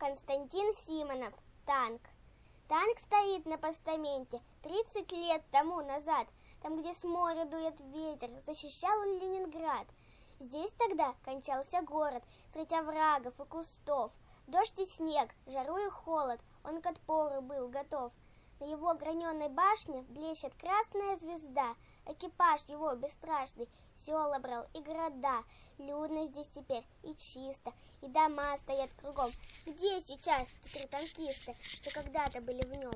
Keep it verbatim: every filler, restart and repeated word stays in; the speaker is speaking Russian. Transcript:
Константин Симонов. Танк. Танк стоит на постаменте тридцать лет тому назад, там, где с моря дует ветер, защищал он Ленинград. Здесь тогда кончался город, среди оврагов и кустов. Дождь и снег, жару и холод, он к отпору был готов. На его граненой башне блещет красная звезда. Экипаж его бесстрашный села брал и города. Людно здесь теперь и чисто, и дома стоят кругом. Где сейчас те три танкиста, что когда-то были в нем?